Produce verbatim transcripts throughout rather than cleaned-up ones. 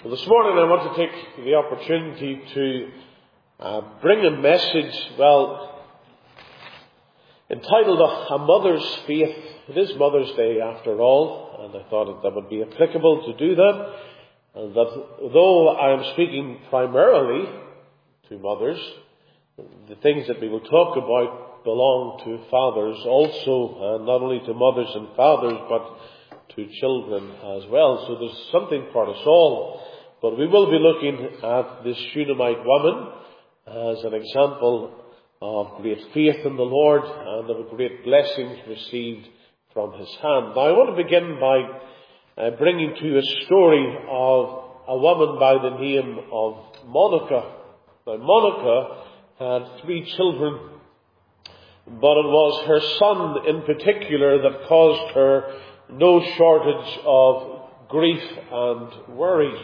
Well, this morning I want to take the opportunity to uh, bring a message, well, entitled A Mother's Faith. It is Mother's Day after all, and I thought that that would be applicable to do that. And that though I am speaking primarily to mothers, the things that we will talk about belong to fathers also, and not only to mothers and fathers, but to children as well. So there's something for us all. But we will be looking at this Shunammite woman as an example of great faith in the Lord and of a great blessing received from His hand. Now I want to begin by uh, bringing to you a story of a woman by the name of Monica. Now Monica had three children, but it was her son in particular that caused her no shortage of grief and worry.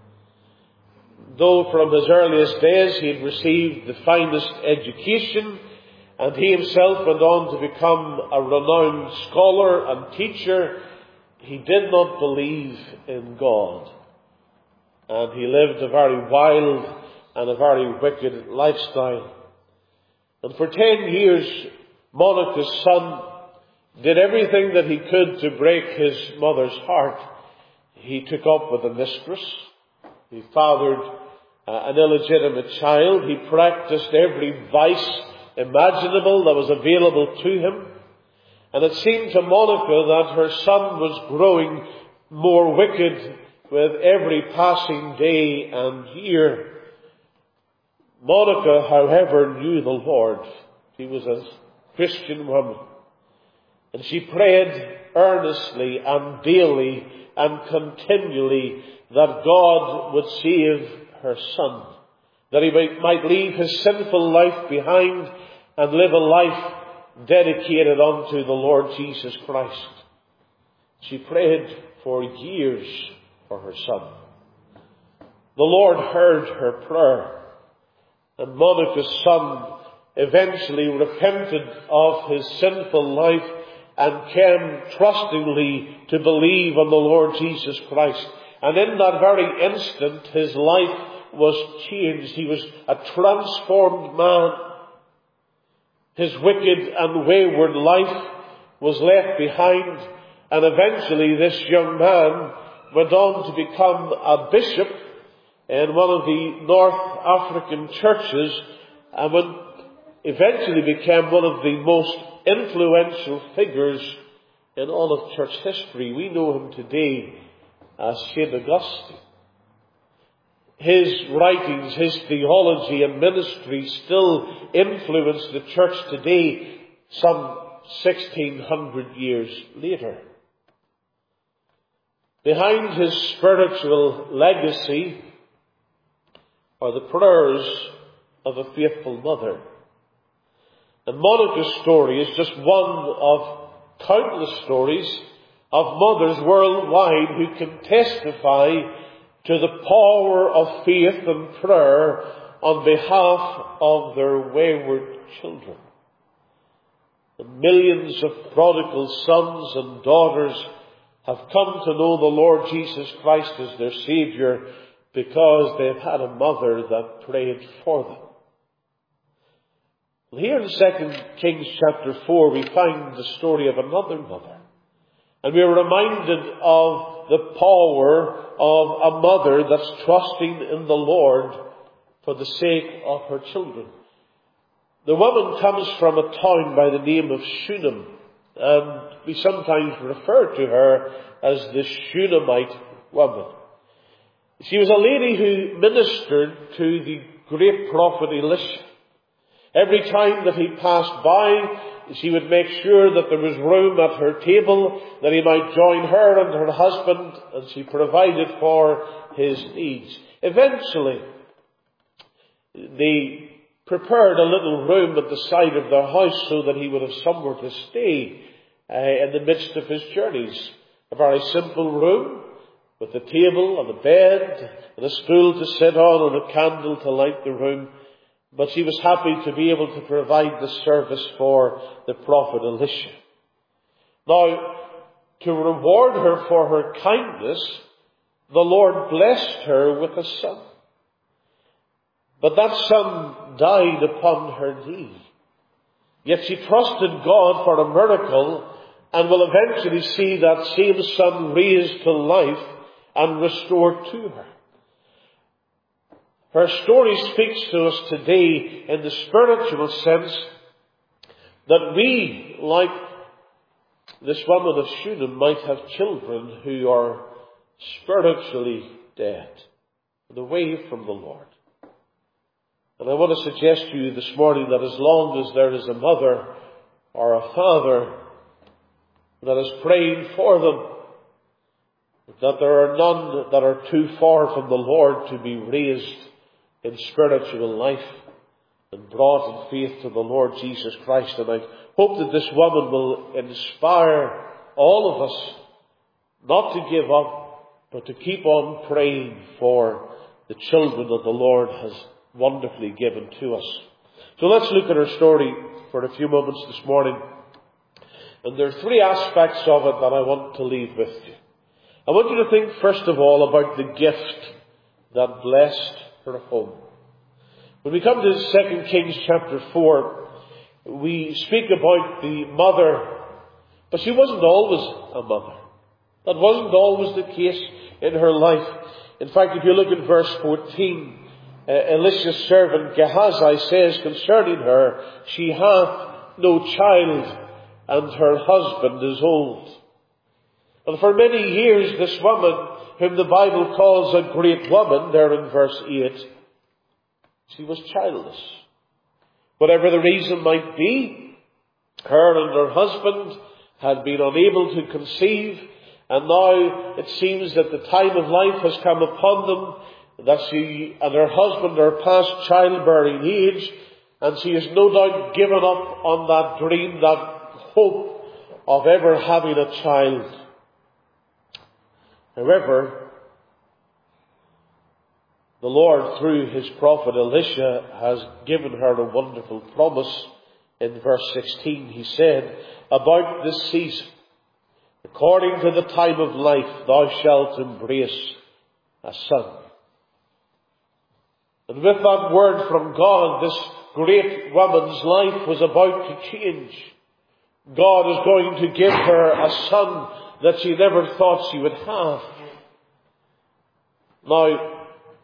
Though from his earliest days he had received the finest education, and he himself went on to become a renowned scholar and teacher, he did not believe in God. And he lived a very wild and a very wicked lifestyle. And for ten years, Monica's son did everything that he could to break his mother's heart. He took up with a mistress. He fathered uh, an illegitimate child. He practiced every vice imaginable that was available to him. And it seemed to Monica that her son was growing more wicked with every passing day and year. Monica, however, knew the Lord. She was a Christian woman. And she prayed earnestly and daily and continually that God would save her son, that he might, might leave his sinful life behind and live a life dedicated unto the Lord Jesus Christ. She prayed for years for her son. The Lord heard her prayer, and Monica's son eventually repented of his sinful life and came trustingly to believe on the Lord Jesus Christ. And in that very instant, his life was changed. He was a transformed man. His wicked and wayward life was left behind, and eventually this young man went on to become a bishop in one of the North African churches, and when eventually became one of the most influential figures in all of church history. We know him today as Saint Augustine. His writings, his theology and ministry still influence the church today, some sixteen hundred years later. Behind his spiritual legacy are the prayers of a faithful mother. And Monica's story is just one of countless stories of mothers worldwide who can testify to the power of faith and prayer on behalf of their wayward children. And millions of prodigal sons and daughters have come to know the Lord Jesus Christ as their Saviour because they've had a mother that prayed for them. Here in Second Kings chapter four, we find the story of another mother. And we are reminded of the power of a mother that's trusting in the Lord for the sake of her children. The woman comes from a town by the name of Shunem, and we sometimes refer to her as the Shunammite woman. She was a lady who ministered to the great prophet Elisha. Every time that he passed by, she would make sure that there was room at her table, that he might join her and her husband, and she provided for his needs. Eventually, they prepared a little room at the side of their house so that he would have somewhere to stay uh, in the midst of his journeys. A very simple room with a table and a bed and a stool to sit on and a candle to light the room. But she was happy to be able to provide the service for the prophet Elisha. Now, to reward her for her kindness, the Lord blessed her with a son. But that son died upon her knee. Yet she trusted God for a miracle, and will eventually see that same son raised to life and restored to her. Her story speaks to us today in the spiritual sense that we, like this woman of Shunem, might have children who are spiritually dead and away from the Lord. And I want to suggest to you this morning that as long as there is a mother or a father that is praying for them, that there are none that are too far from the Lord to be raised in spiritual life and brought in faith to the Lord Jesus Christ. And I hope that this woman will inspire all of us not to give up, but to keep on praying for the children that the Lord has wonderfully given to us. So let's look at her story for a few moments this morning. And there are three aspects of it that I want to leave with you. I want you to think first of all about the gift that blessed her home. When we come to Second Kings chapter four, we speak about the mother, but she wasn't always a mother. That wasn't always the case in her life. In fact, if you look at verse fourteen, uh, Elisha's servant Gehazi says concerning her, she hath no child, and her husband is old. And for many years this woman, whom the Bible calls a great woman, there in verse eight, she was childless. Whatever the reason might be, her and her husband had been unable to conceive, and now it seems that the time of life has come upon them, that she and her husband are past childbearing age, and she has no doubt given up on that dream, that hope of ever having a child. However, the Lord, through his prophet Elisha, has given her a wonderful promise. In verse sixteen, he said, about this season, according to the time of life, thou shalt embrace a son. And with that word from God, this great woman's life was about to change. God is going to give her a son that she never thought she would have. Now,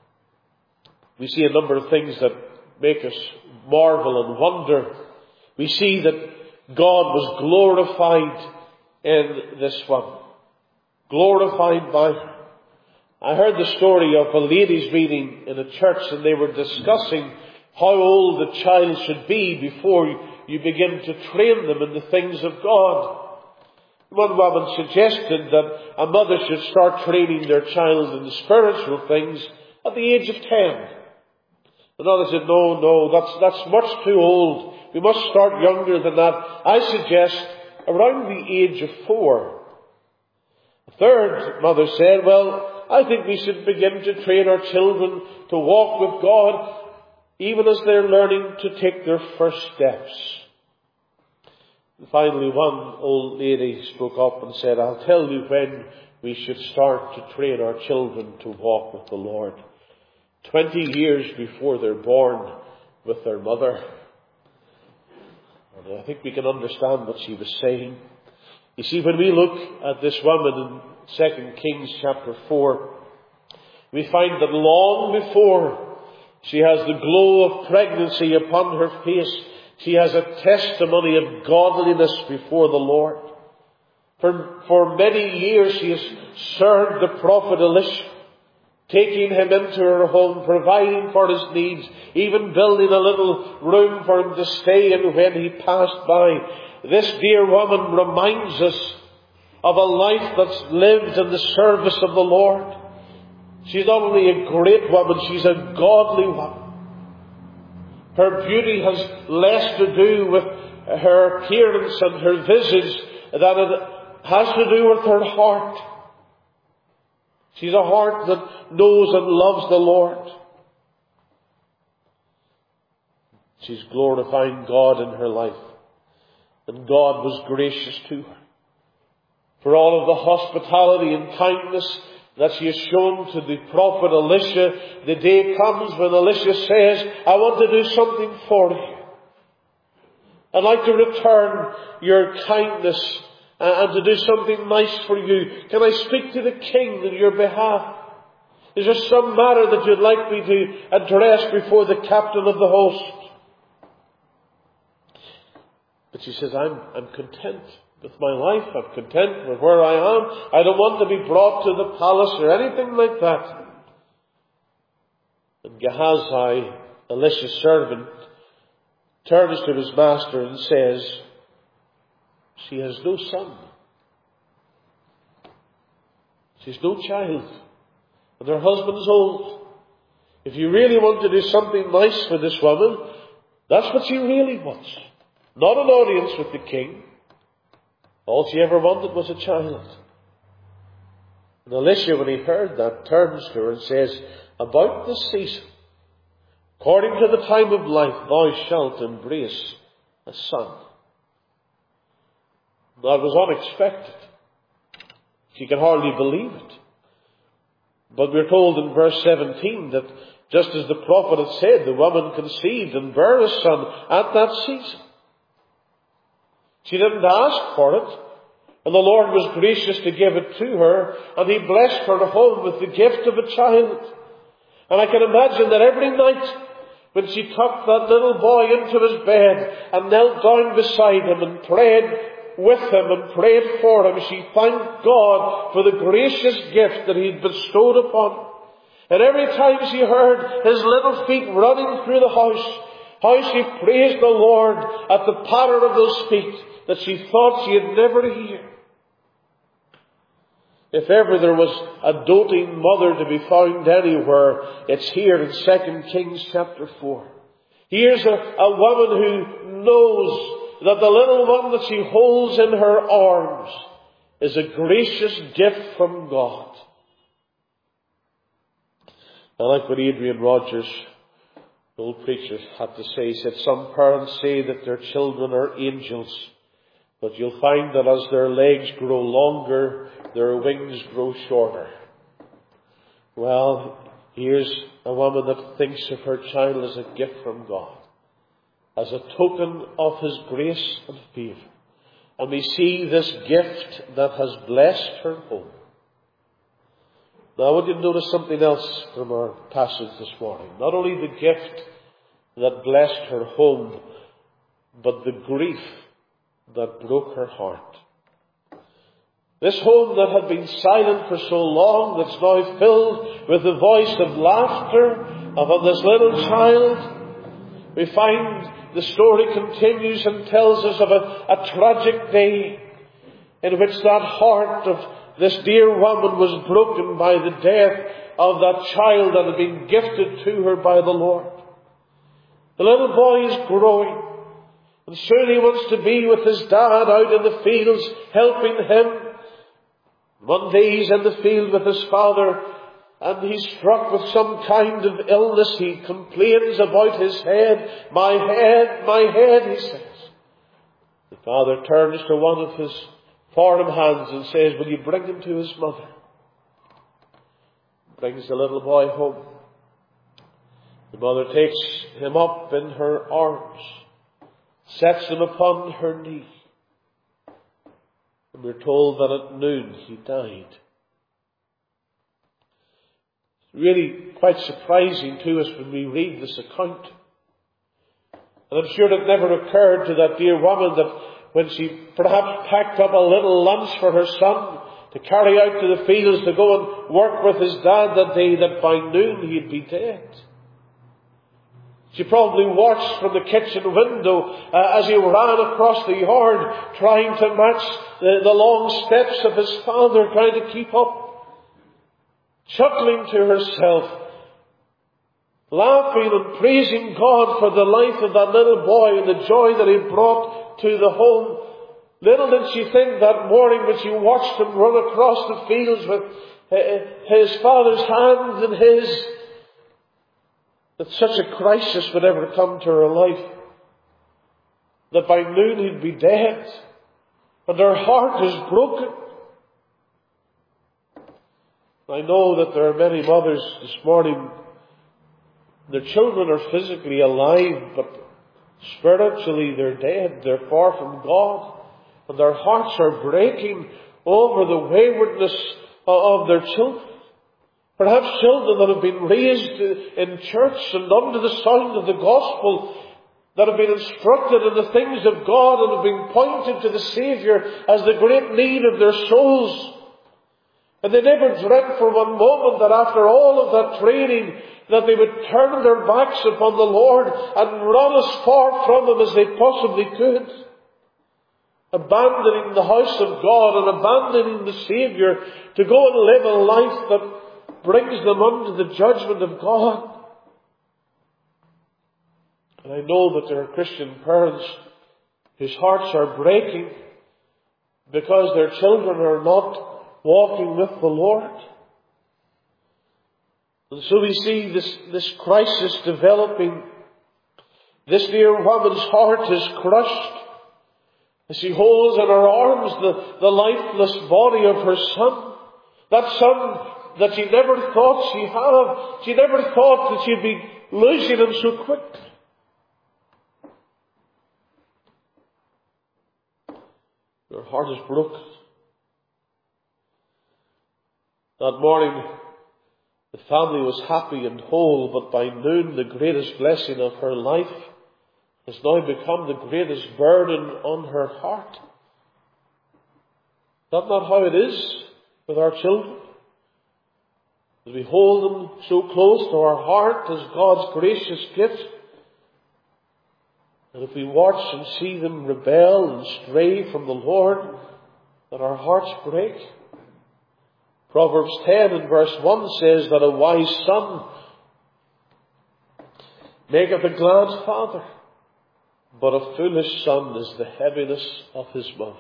we see a number of things that make us marvel and wonder. We see that God was glorified in this one. Glorified by her. I heard the story of a ladies' meeting in a church, and they were discussing how old a child should be before you begin to train them in the things of God. One woman suggested that a mother should start training their child in the spiritual things at the age of ten. Another said, no, no, that's, that's much too old. We must start younger than that. I suggest around the age of four. A third mother said, well, I think we should begin to train our children to walk with God even as they're learning to take their first steps. And finally, one old lady spoke up and said, I'll tell you when we should start to train our children to walk with the Lord. Twenty years before they're born with their mother. And I think we can understand what she was saying. You see, when we look at this woman in Second Kings chapter four, we find that long before she has the glow of pregnancy upon her face, she has a testimony of godliness before the Lord. For, for many years she has served the prophet Elisha, taking him into her home, providing for his needs, even building a little room for him to stay in when he passed by. This dear woman reminds us of a life that's lived in the service of the Lord. She's not only a great woman, she's a godly woman. Her beauty has less to do with her appearance and her visage than it has to do with her heart. She's a heart that knows and loves the Lord. She's glorifying God in her life. And God was gracious to her. For all of the hospitality and kindness that she has shown to the prophet Elisha. The day comes when Elisha says, I want to do something for you. I'd like to return your kindness and to do something nice for you. Can I speak to the king on your behalf? Is there some matter that you'd like me to address before the captain of the host? But she says, I'm, I'm content with my life. I'm content with where I am. I don't want to be brought to the palace or anything like that. And Gehazi, Elisha's servant, turns to his master and says, she has no son. She's no child. And her husband's old. If you really want to do something nice for this woman, that's what she really wants. Not an audience with the king. All she ever wanted was a child. And Elisha, when he heard that, turns to her and says, about this season, according to the time of life, thou shalt embrace a son. That was unexpected. She can hardly believe it. But we're told in verse seventeen that just as the prophet had said, the woman conceived and bare a son at that season. She didn't ask for it, and the Lord was gracious to give it to her, and He blessed her home with the gift of a child. And I can imagine that every night when she tucked that little boy into his bed and knelt down beside him and prayed with him and prayed for him, she thanked God for the gracious gift that He had bestowed upon him. And every time she heard his little feet running through the house, how she praised the Lord at the patter of those feet that she thought she had never heard. If ever there was a doting mother to be found anywhere, it's here in Second Kings chapter four. Here's a, a woman who knows that the little one that she holds in her arms is a gracious gift from God. I like what Adrian Rogers, the old preacher, had to say. He said, some parents say that their children are angels, but you'll find that as their legs grow longer, their wings grow shorter. Well, here's a woman that thinks of her child as a gift from God, as a token of His grace and favour. And we see this gift that has blessed her home. Now I want you to notice something else from our passage this morning. Not only the gift that blessed her home, but the grief that broke her heart. This home that had been silent for so long, that's now filled with the voice of laughter of this little child. We find the story continues and tells us of a, a tragic day in which that heart of this dear woman was broken by the death of that child that had been gifted to her by the Lord. The little boy is growing, and soon he wants to be with his dad out in the fields, helping him. One day he's in the field with his father, and he's struck with some kind of illness. He complains about his head. My head, my head, he says. The father turns to one of his farm hands and says, will you bring him to his mother? Brings the little boy home. The mother takes him up in her arms, sets him upon her knee. And we're told that at noon he died. It's really quite surprising to us when we read this account. And I'm sure it never occurred to that dear woman that when she perhaps packed up a little lunch for her son to carry out to the fields to go and work with his dad that day, that by noon he'd be dead. She probably watched from the kitchen window uh, as he ran across the yard, trying to match the, the long steps of his father, trying to keep up, chuckling to herself, laughing and praising God for the life of that little boy and the joy that he brought to the home. Little did she think that morning when she watched him run across the fields with uh, his father's hand in his, that such a crisis would ever come to her life. That by noon he'd be dead. And her heart is broken. I know that there are many mothers this morning, their children are physically alive, but spiritually they're dead. They're far from God. And their hearts are breaking over the waywardness of their children. Perhaps children that have been raised in church and under the sound of the gospel, that have been instructed in the things of God and have been pointed to the Saviour as the great need of their souls. And they never dreamt for one moment that after all of that training, that they would turn their backs upon the Lord and run as far from Him as they possibly could. Abandoning the house of God and abandoning the Saviour to go and live a life that brings them under the judgment of God. And I know that there are Christian parents whose hearts are breaking because their children are not walking with the Lord. And so we see this, this crisis developing. This dear woman's heart is crushed as she holds in her arms the, the lifeless body of her son. That son that she never thought she'd have. She never thought that she'd be losing him so quickly. Her heart is broken. That morning, the family was happy and whole, but by noon, the greatest blessing of her life has now become the greatest burden on her heart. Is that not how it is with our children? As we hold them so close to our heart as God's gracious gift, and if we watch and see them rebel and stray from the Lord, that our hearts break. Proverbs ten and verse one says that a wise son maketh a glad father, but a foolish son is the heaviness of his mother.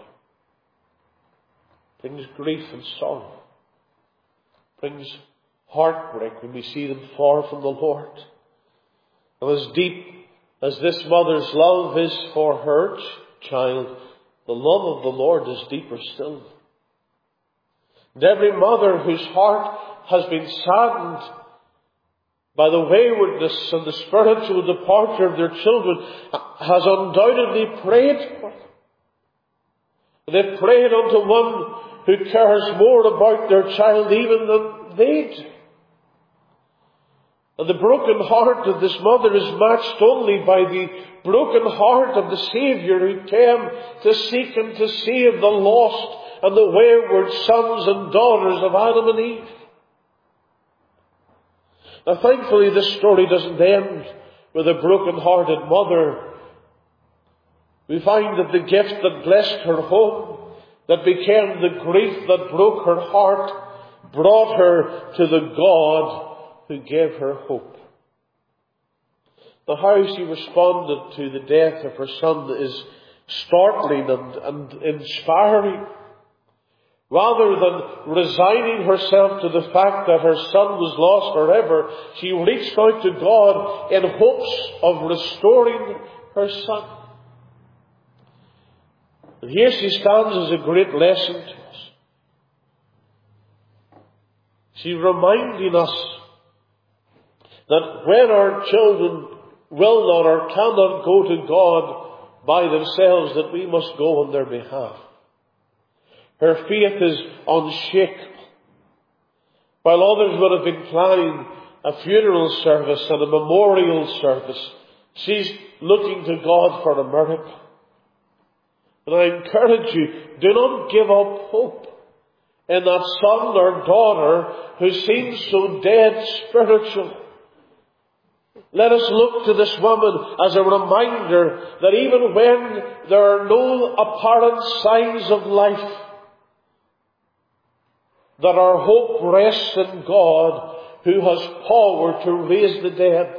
Brings grief and sorrow. Brings heartbreak when we see them far from the Lord. And as deep as this mother's love is for her child, the love of the Lord is deeper still. And every mother whose heart has been saddened by the waywardness and the spiritual departure of their children has undoubtedly prayed for them. They've prayed unto one who cares more about their child even than they do. And the broken heart of this mother is matched only by the broken heart of the Saviour who came to seek and to save the lost and the wayward sons and daughters of Adam and Eve. Now thankfully this story doesn't end with a broken-hearted mother. We find that the gift that blessed her home, that became the grief that broke her heart, brought her to the God who gave her hope. Now how she responded to the death of her son is startling and, and inspiring. Rather than resigning herself to the fact that her son was lost forever, she reached out to God in hopes of restoring her son. And here she stands as a great lesson to us. She's reminding us that when our children will not or cannot go to God by themselves, that we must go on their behalf. Her faith is unshakable. While others would have been planning a funeral service and a memorial service, she's looking to God for a miracle. And I encourage you, do not give up hope in that son or daughter who seems so dead spiritually. Let us look to this woman as a reminder that even when there are no apparent signs of life, that our hope rests in God who has power to raise the dead.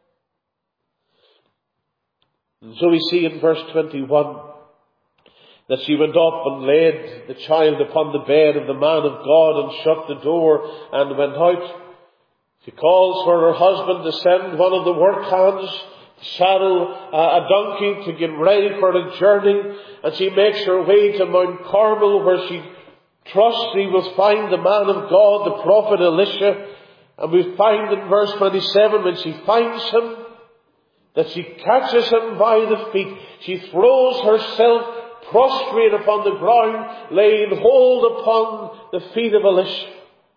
And so we see in verse twenty-one that she went up and laid the child upon the bed of the man of God and shut the door and went out. She calls for her husband to send one of the work hands to saddle a donkey to get ready for the journey, and she makes her way to Mount Carmel, where she trusts he will find the man of God, the prophet Elisha. And we find in verse twenty-seven, when she finds him, that she catches him by the feet. She throws herself prostrate upon the ground, laying hold upon the feet of Elisha.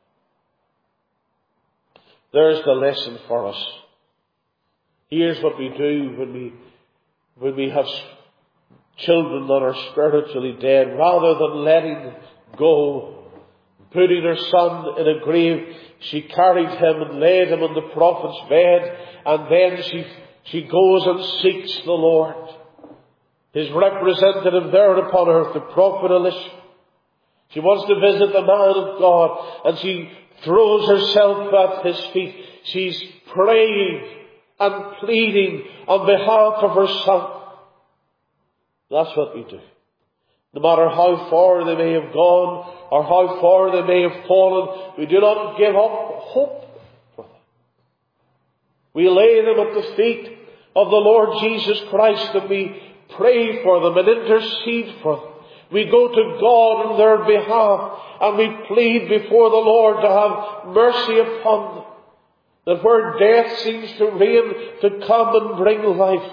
There's the lesson for us. Here's what we do when we, when we have children that are spiritually dead. Rather than letting go, putting her son in a grave, she carried him and laid him on the prophet's bed, and then she, she goes and seeks the Lord. His representative there upon earth, the prophet Elisha. She wants to visit the man of God, and she throws herself at his feet. She's praying and pleading on behalf of her son. That's what we do. No matter how far they may have gone, or how far they may have fallen, we do not give up hope for them. We lay them at the feet of the Lord Jesus Christ, and we pray for them and intercede for them. We go to God on their behalf, and we plead before the Lord to have mercy upon them. That where death seems to reign, to come and bring life.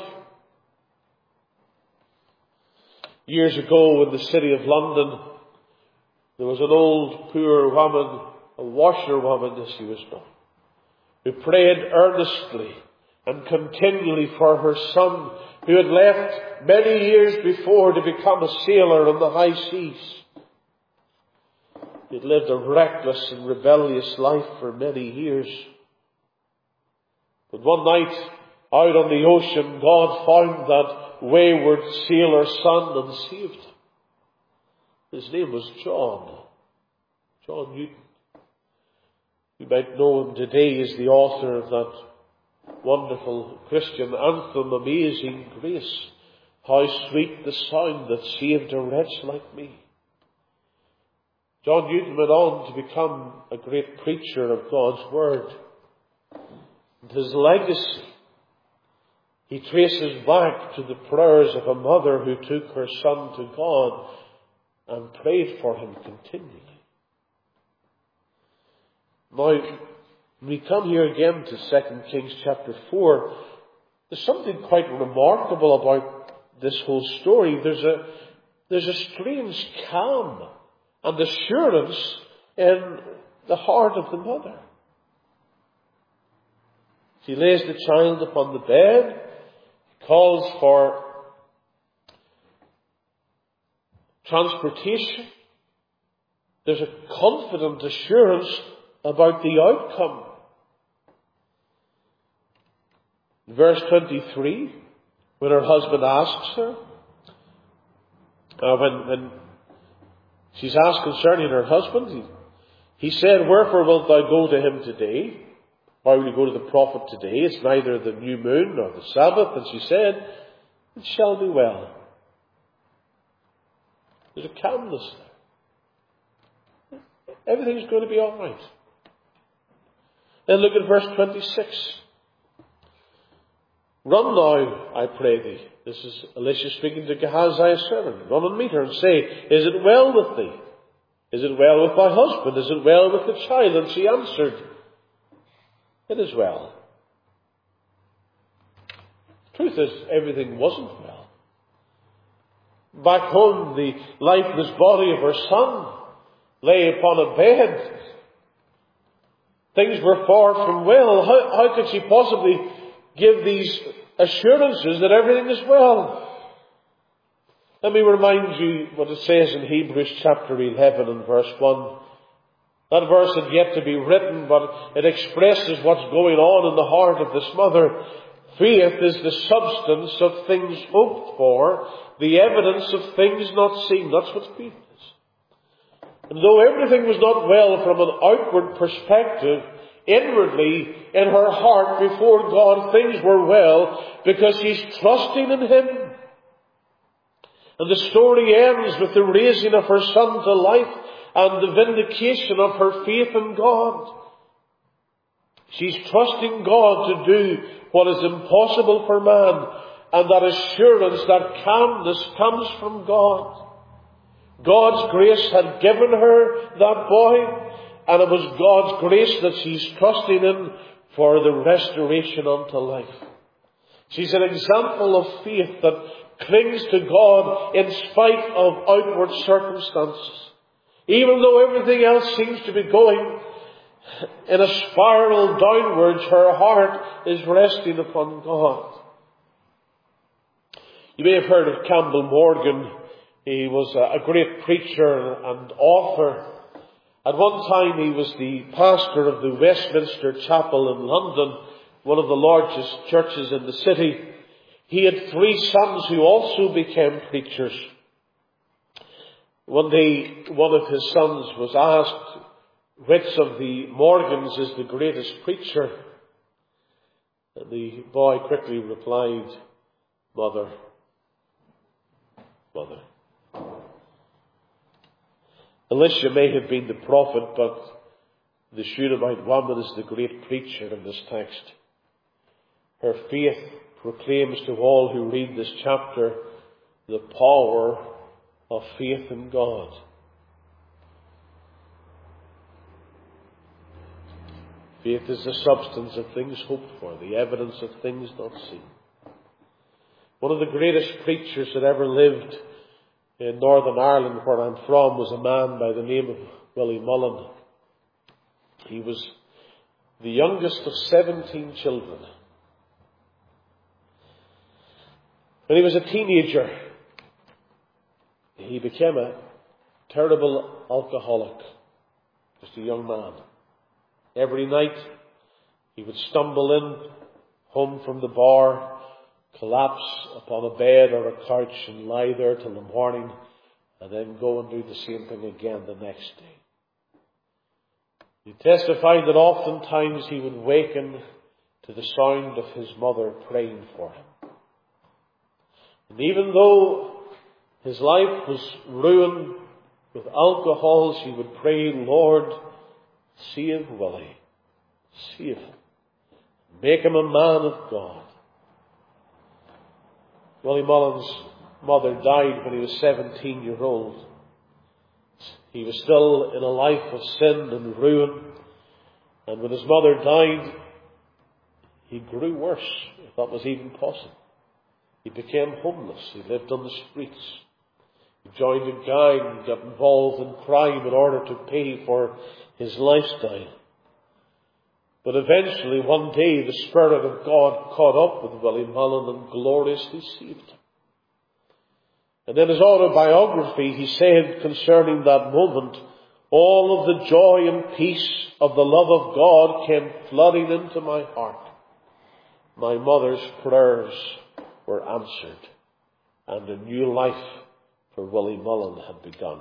Years ago in the city of London, there was an old poor woman, a washerwoman as she was known, who prayed earnestly and continually for her son, who had left many years before to become a sailor on the high seas. He had lived a reckless and rebellious life for many years. But one night, out on the ocean, God found that wayward sailor son and saved him. His name was John. John Newton. You might know him today as the author of that wonderful Christian anthem, Amazing Grace. How sweet the sound that saved a wretch like me. John Newton went on to become a great preacher of God's Word. And his legacy, he traces back to the prayers of a mother who took her son to God and prayed for him continually. Now, when we come here again to Second Kings chapter four, there's something quite remarkable about this whole story. There's a, there's a strange calm and assurance in the heart of the mother. She lays the child upon the bed, calls for transportation. There's a confident assurance about the outcome. Verse twenty-three, when her husband asks her, uh, when, when she's asked concerning her husband, he, he said, "Wherefore wilt thou go to him today? Why will you go to the prophet today? It's neither the new moon nor the Sabbath." And she said, "It shall be well." There's a calmness there. Everything's going to be all right. Then look at verse twenty-six. "Run now, I pray thee." This is Elisha speaking to Gehazi, his servant. "Run and meet her and say, Is it well with thee? Is it well with thy husband? Is it well with the child?" And she answered, "It is well." Truth is, everything wasn't well. Back home, the lifeless body of her son lay upon a bed. Things were far from well. How, how could she possibly give these assurances that everything is well? Let me remind you what it says in Hebrews chapter eleven and verse one. That verse had yet to be written, but it expresses what's going on in the heart of this mother. Faith is the substance of things hoped for, the evidence of things not seen. That's what faith is. And though everything was not well from an outward perspective, inwardly, in her heart before God, things were well because she's trusting in Him. And the story ends with the raising of her son to life and the vindication of her faith in God. She's trusting God to do what is impossible for man, and that assurance, that calmness comes from God. God's grace had given her that boy, and it was God's grace that she's trusting in for the restoration unto life. She's an example of faith that clings to God in spite of outward circumstances. Even though everything else seems to be going in a spiral downwards, her heart is resting upon God. You may have heard of Campbell Morgan. He was a great preacher and author. At one time he was the pastor of the Westminster Chapel in London, one of the largest churches in the city. He had three sons who also became preachers. One day, one of his sons was asked, which of the Morgans is the greatest preacher? And the boy quickly replied, Mother, Mother. Elisha may have been the prophet, but the Shunammite woman is the great preacher in this text. Her faith proclaims to all who read this chapter the power of faith in God. Faith is the substance of things hoped for, the evidence of things not seen. One of the greatest preachers that ever lived in Northern Ireland, where I'm from, was a man by the name of Willie Mullen. He was the youngest of seventeen children. When he was a teenager, he became a terrible alcoholic, just a young man. Every night he would stumble in home from the bar, collapse upon a bed or a couch and lie there till the morning, and then go and do the same thing again the next day. He testified that oftentimes he would waken to the sound of his mother praying for him. And even though his life was ruined with alcohol, she would pray, Lord, save Willie. Save him. Make him a man of God. Willie Mullen's mother died when he was seventeen years old. He was still in a life of sin and ruin. And when his mother died, he grew worse, if that was even possible. He became homeless. He lived on the streets. He joined a gang and got involved in crime in order to pay for his lifestyle. But eventually, one day, the Spirit of God caught up with Willie Mullen and gloriously saved him. And in his autobiography, he said concerning that moment, all of the joy and peace of the love of God came flooding into my heart. My mother's prayers were answered, and a new life for Willie Mullen had begun.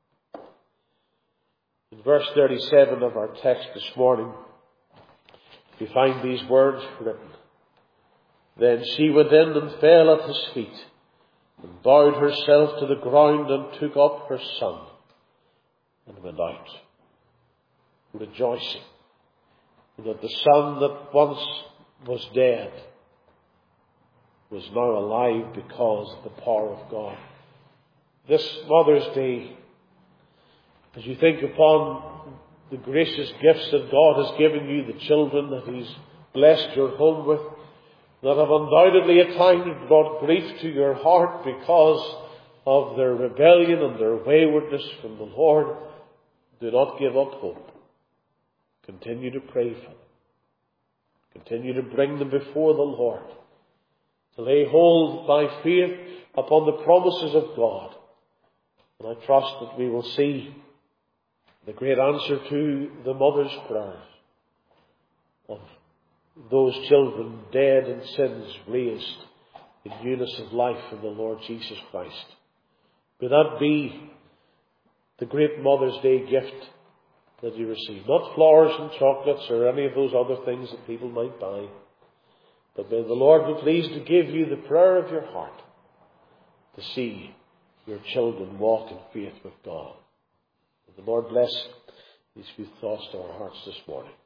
In verse thirty-seven of our text this morning, we find these words written. Then she went in and fell at his feet, and bowed herself to the ground, and took up her son, and went out, rejoicing that the son that once was dead was now alive because of the power of God. This Mother's Day, as you think upon the gracious gifts that God has given you, the children that He's blessed your home with, that have undoubtedly at times brought grief to your heart because of their rebellion and their waywardness from the Lord, do not give up hope. Continue to pray for them. Continue to bring them before the Lord, to lay hold by faith upon the promises of God. And I trust that we will see the great answer to the mother's prayers of those children dead in sins raised in newness of life in the Lord Jesus Christ. May that be the great Mother's Day gift that you receive. Not flowers and chocolates or any of those other things that people might buy. But may the Lord be pleased to give you the prayer of your heart to see your children walk in faith with God. May the Lord bless these few thoughts to our hearts this morning.